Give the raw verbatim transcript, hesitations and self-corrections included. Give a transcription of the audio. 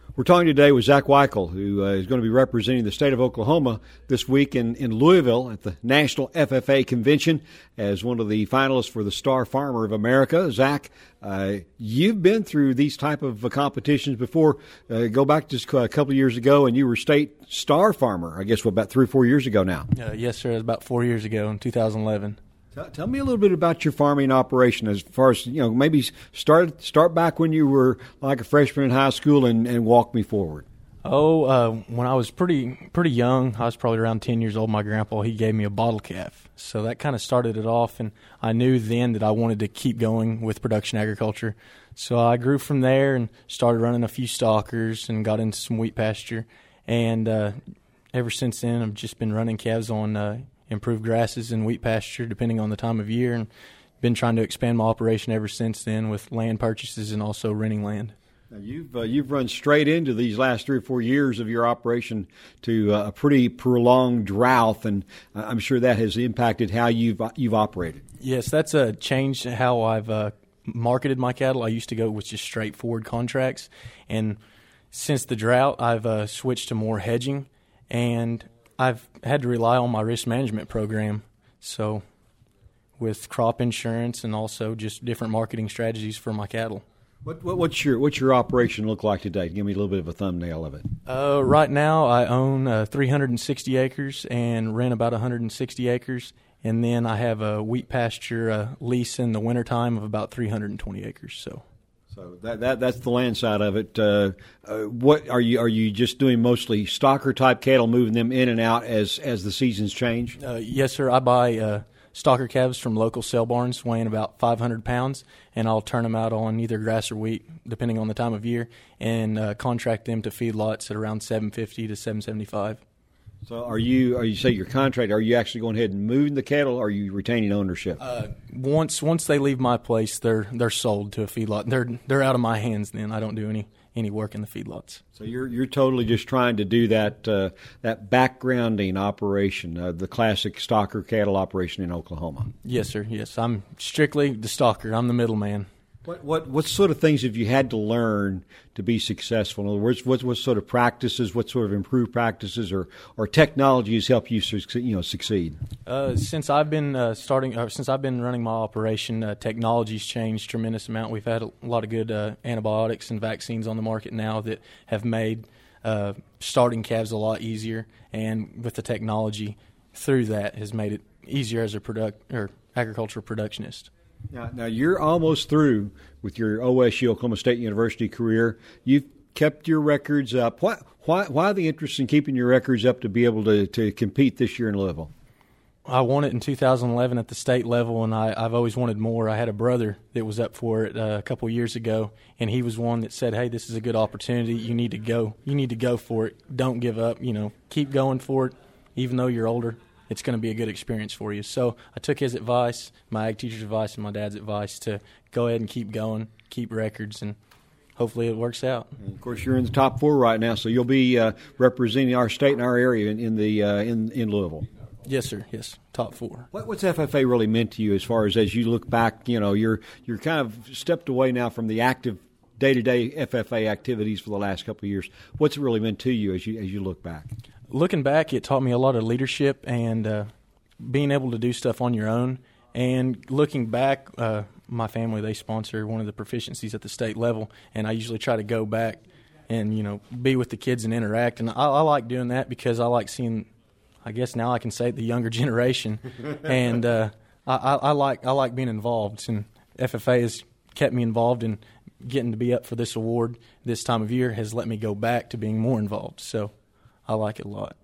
We're talking today with Zach Weichel, who uh, is going to be representing the state of Oklahoma this week in, in Louisville at the National F F A Convention as one of the finalists for the Star Farmer of America. Zach, uh, you've been through these type of uh, competitions before. Uh, go back just a couple of years ago, and you were state Star Farmer, I guess, what, about three or four years ago now? Uh, yes, sir. It was about four years ago in two thousand eleven. Tell me a little bit about your farming operation as far as, you know, maybe start start back when you were like a freshman in high school and, and walk me forward. Oh, uh, when I was pretty pretty young, I was probably around ten years old, my grandpa, he gave me a bottle calf. So that kind of started it off, and I knew then that I wanted to keep going with production agriculture. So I grew from there and started running a few stalkers and got into some wheat pasture. And uh, ever since then, I've just been running calves on uh, improved grasses and wheat pasture depending on the time of year, and been trying to expand my operation ever since then with land purchases and also renting land. Now you've uh, you've run straight into these last three or four years of your operation to uh, a pretty prolonged drought, and uh, I'm sure that has impacted how you've you've operated. Yes, that's uh, changed how I've uh, marketed my cattle. I used to go with just straightforward contracts, and since the drought, I've uh, switched to more hedging, and I've had to rely on my risk management program, so with crop insurance and also just different marketing strategies for my cattle. What, what what's your what's your operation look like today? Give me a little bit of a thumbnail of it. Uh, right now, I own uh, three hundred sixty acres and rent about one hundred sixty acres, and then I have a wheat pasture uh, lease in the wintertime of about three hundred twenty acres. So. So that, that that's the land side of it. Uh, uh, what are you are you just doing mostly stalker type cattle, moving them in and out as as the seasons change? Uh, yes, sir. I buy uh, stalker calves from local sale barns weighing about five hundred pounds, and I'll turn them out on either grass or wheat, depending on the time of year, and uh, contract them to feedlots at around seven fifty to seven seventy-five. So are you, are you say your contract, are you actually going ahead and moving the cattle, or are you retaining ownership? Uh, once once they leave my place, they're they're sold to a feedlot. They're they're out of my hands then. I don't do any, any work in the feedlots. So you're you're totally just trying to do that uh, that backgrounding operation, uh, the classic stalker cattle operation in Oklahoma. Yes, sir. Yes, I'm strictly the stalker. I'm the middleman. What what what sort of things have you had to learn to be successful? In other words, what what sort of practices, what sort of improved practices, or or technologies help you you know succeed? Uh, since I've been uh, starting, uh, since I've been running my operation, uh, technology's changed a tremendous amount. We've had a lot of good uh, antibiotics and vaccines on the market now that have made uh, starting calves a lot easier, and with the technology through that has made it easier as a product or agricultural productionist. Now, now you're almost through with your O S U, Oklahoma State University career. You've kept your records up. Why, why, why the interest in keeping your records up to be able to, to compete this year in Louisville? I won it in two thousand eleven at the state level, and I, I've always wanted more. I had a brother that was up for it uh, a couple of years ago, and he was one that said, hey, this is a good opportunity. You need to go. You need to go for it. Don't give up. You know, keep going for it, even though you're older. It's going to be a good experience for you. So I took his advice, my ag teacher's advice, and my dad's advice to go ahead and keep going, keep records, and hopefully it works out. And of course, you're in the top four right now, so you'll be uh, representing our state and our area in, in the uh, in in Louisville. Yes, sir. Yes, top four. What, what's F F A really meant to you as far as as you look back? You know, you're you're kind of stepped away now from the active day-to-day F F A activities for the last couple of years. What's it really meant to you as you as you look back? Looking back, it taught me a lot of leadership and uh, being able to do stuff on your own. And looking back, uh, my family, they sponsor one of the proficiencies at the state level, and I usually try to go back and, you know, be with the kids and interact. And I, I like doing that because I like seeing, I guess now I can say, the younger generation. and uh, I, I, I like I like being involved, and F F A has kept me involved, and getting to be up for this award this time of year has let me go back to being more involved. So I like it a lot.